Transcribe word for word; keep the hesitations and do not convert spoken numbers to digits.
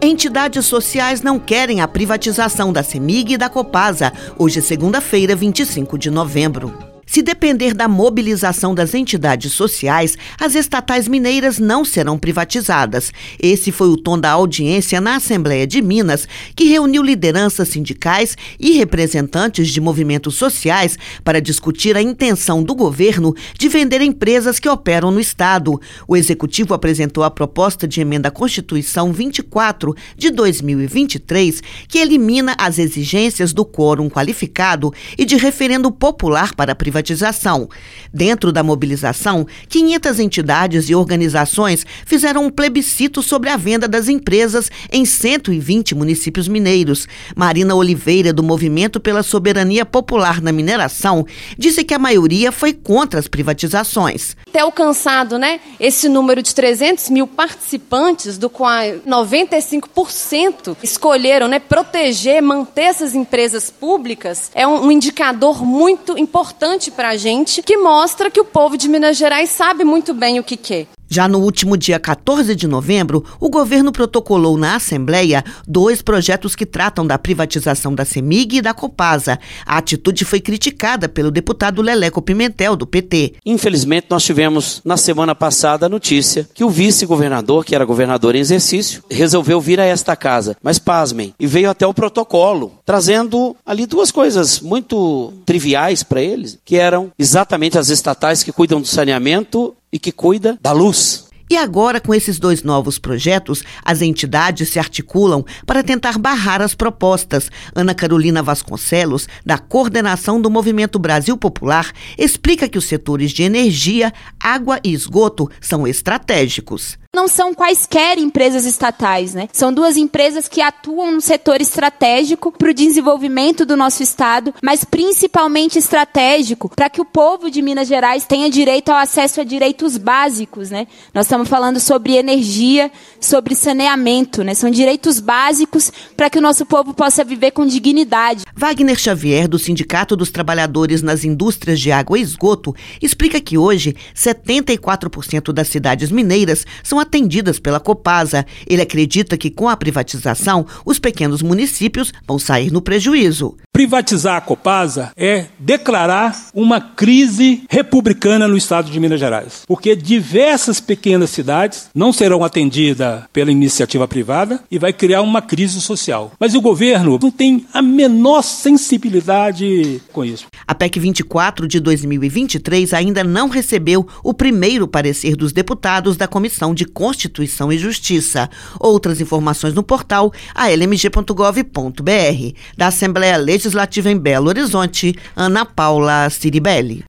Entidades sociais não querem a privatização da CEMIG e da Copasa. Hoje é segunda-feira, vinte e cinco de novembro. Se depender da mobilização das entidades sociais, as estatais mineiras não serão privatizadas. Esse foi o tom da audiência na Assembleia de Minas, que reuniu lideranças sindicais e representantes de movimentos sociais para discutir a intenção do governo de vender empresas que operam no estado. O executivo apresentou a proposta de emenda à Constituição vinte e quatro de dois mil e vinte e três, que elimina as exigências do quórum qualificado e de referendo popular para a privatização. Privatização. Dentro da mobilização, quinhentas entidades e organizações fizeram um plebiscito sobre a venda das empresas em cento e vinte municípios mineiros. Marina Oliveira, do Movimento pela Soberania Popular na Mineração, disse que a maioria foi contra as privatizações. Ter alcançado, né, esse número de trezentos mil participantes, do qual noventa e cinco por cento escolheram, né, proteger, manter essas empresas públicas, é um, um indicador muito importante para a gente, que mostra que o povo de Minas Gerais sabe muito bem o que quer. Já no último dia quatorze de novembro, o governo protocolou na Assembleia dois projetos que tratam da privatização da CEMIG e da Copasa. A atitude foi criticada pelo deputado Leleco Pimentel, do P T. Infelizmente, nós tivemos na semana passada a notícia que o vice-governador, que era governador em exercício, resolveu vir a esta casa. Mas pasmem, e veio até o protocolo, trazendo ali duas coisas muito triviais para eles, que eram exatamente as estatais que cuidam do saneamento e que cuida da luz. E agora, com esses dois novos projetos, as entidades se articulam para tentar barrar as propostas. Ana Carolina Vasconcelos, da coordenação do Movimento Brasil Popular, explica que os setores de energia, água e esgoto são estratégicos. Não são quaisquer empresas estatais, né? São duas empresas que atuam no setor estratégico para o desenvolvimento do nosso estado, mas principalmente estratégico para que o povo de Minas Gerais tenha direito ao acesso a direitos básicos, né? Nós estamos falando sobre energia, sobre saneamento, né? São direitos básicos para que o nosso povo possa viver com dignidade. Wagner Xavier, do Sindicato dos Trabalhadores nas Indústrias de Água e Esgoto, explica que hoje setenta e quatro por cento das cidades mineiras são atendidas pela Copasa. Ele acredita que com a privatização, os pequenos municípios vão sair no prejuízo. Privatizar a Copasa é declarar uma crise republicana no estado de Minas Gerais, porque diversas pequenas cidades não serão atendidas pela iniciativa privada e vai criar uma crise social. Mas o governo não tem a menor sensibilidade com isso. A P E C vinte e quatro de dois mil e vinte e três ainda não recebeu o primeiro parecer dos deputados da Comissão de Constituição e Justiça. Outras informações no portal a l m g ponto gov ponto b r. Da Assembleia Legislativa em Belo Horizonte, Ana Paula Ciribelli.